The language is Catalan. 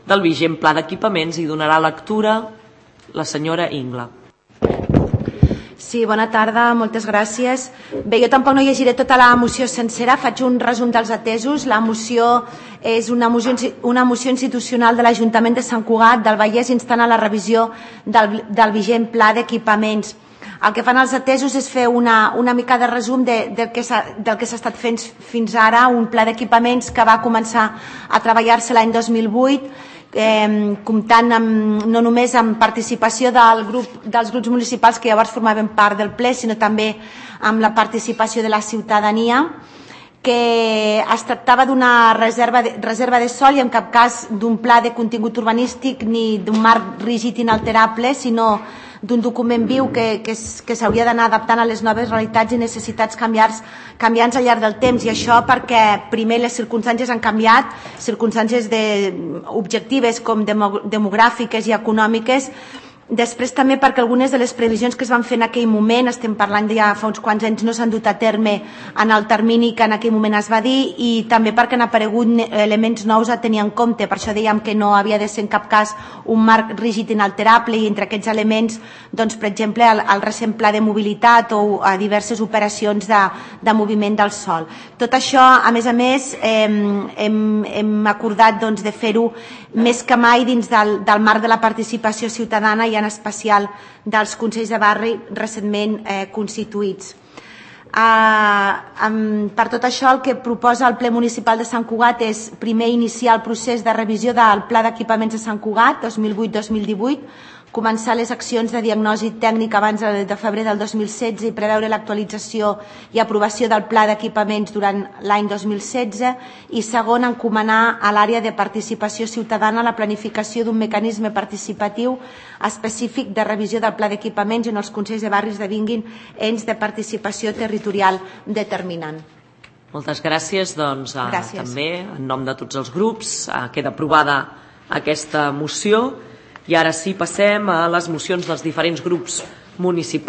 del vigent Pla d'Equipaments i donarà lectura la senyora Ingla. Sí, bona tarda, moltes gràcies. Bé, jo tampoc no llegiré tota la moció sencera, faig un resum dels atesos. La moció és una moció institucional de l'Ajuntament de Sant Cugat del Vallès instant a la revisió del vigent Pla d'Equipaments. El que fan els atesos és fer una mica de resum del que s'ha estat fent fins ara, un pla d'equipaments que va començar a treballar-se l'any 2008, comptant no només amb participació dels grups municipals que llavors formaven part del ple, sinó també amb la participació de la ciutadania, que es tractava d'una reserva de sòl i en cap cas d'un pla de contingut urbanístic ni d'un marc rígid inalterable, sinó d'un document viu que s'hauria d'anar adaptant a les noves realitats i necessitats canviants al llarg del temps, i això perquè primer les circumstàncies han canviat, circumstàncies objectives com demogràfiques i econòmiques. Després també perquè algunes de les previsions que es van fer en aquell moment, estem parlant ja fa uns quants anys, no s'han dut a terme en el termini que en aquell moment es va dir, i també perquè han aparegut elements nous a tenir en compte. Per això dèiem que no havia de ser en cap cas un marc rígid inalterable, i entre aquests elements, doncs, per exemple, el recent pla de mobilitat o diverses operacions de moviment del sòl. Tot això, a més, hem acordat de fer-ho més que mai dins del marc de la participació ciutadana i en especial dels consells de barri recentment constituïts. Per tot això, el que proposa el ple municipal de Sant Cugat és primer iniciar el procés de revisió del Pla d'Equipaments de Sant Cugat 2008-2018, començar les accions de diagnosi tècnica abans de febrer del 2016 i preveure l'actualització i aprovació del Pla d'Equipaments durant l'any 2016, i segon, encomanar a l'àrea de participació ciutadana la planificació d'un mecanisme participatiu específic de revisió del Pla d'Equipaments on els consells de barris esdevinguin ens de participació territorial determinant. Moltes gràcies. També, en nom de tots els grups, queda aprovada aquesta moció. I ara sí, passem a les mocions dels diferents grups municipals.